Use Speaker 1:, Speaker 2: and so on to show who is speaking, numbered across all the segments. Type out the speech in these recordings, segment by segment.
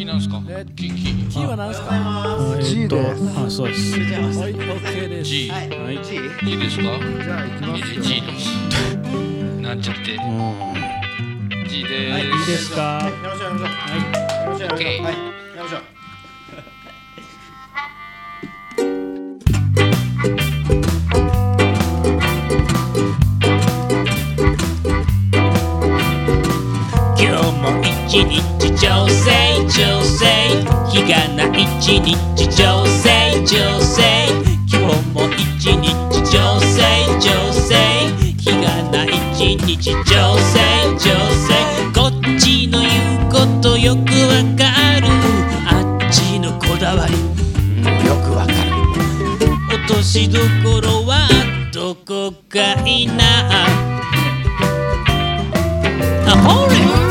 Speaker 1: キなんすか？キ
Speaker 2: は何すか
Speaker 3: ？G です。
Speaker 2: あ、そうです。はい、OK です。
Speaker 1: G。
Speaker 2: はい。
Speaker 1: いいですか？
Speaker 3: じゃあ行きますよ。
Speaker 1: G です。なんちゃって。G で
Speaker 2: はい、いい
Speaker 1: ーす。
Speaker 2: ですか？
Speaker 3: やりましょう。
Speaker 2: はい。
Speaker 3: はい。やりましょう。
Speaker 4: 今日も一日調整日がない一日調整今日も一日調整日がない一日調整こっちの言うことよくわかるあっちのこだわりよくわかる落としどころはどこかいなあほれ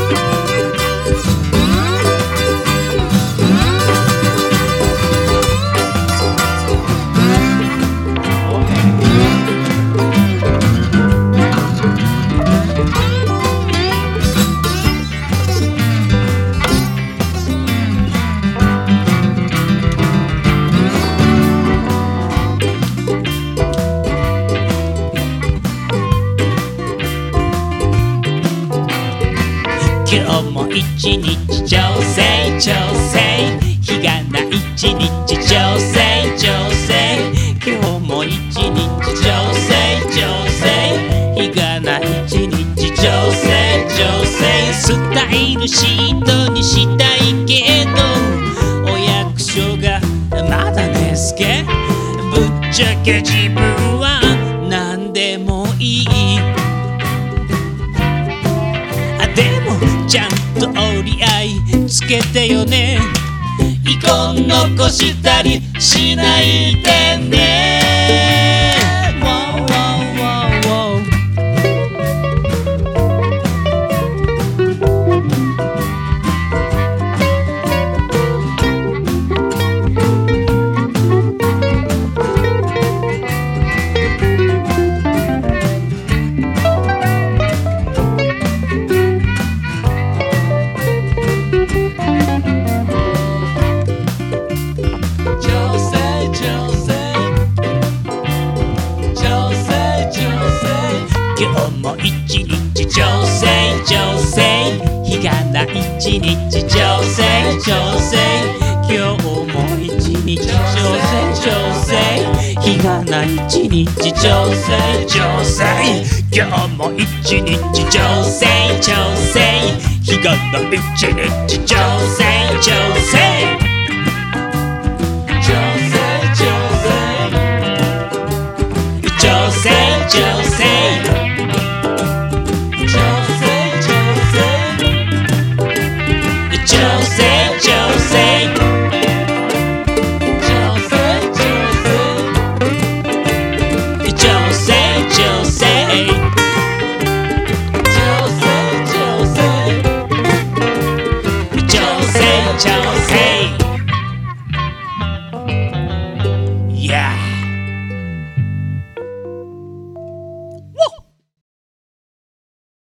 Speaker 4: 今日も一日調整日がない一日調整今日も一日調整日がない一日調整スタイルシートにしたいけどお役所がまだねすけぶっちゃけ自分は何でもいいでもちゃんと折り合いつけてよね遺恨残したりしないでね今日も一日調整日がない一日調整今日も一日調整日がない一日調整今日も一日調整日がない一日調整調整